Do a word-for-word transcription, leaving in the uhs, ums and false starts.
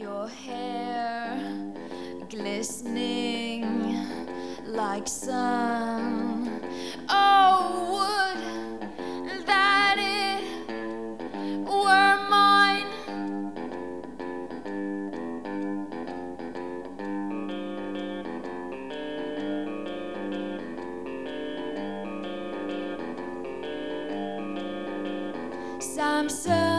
your hair glistening like sun. Oh, would that it were mine. Samson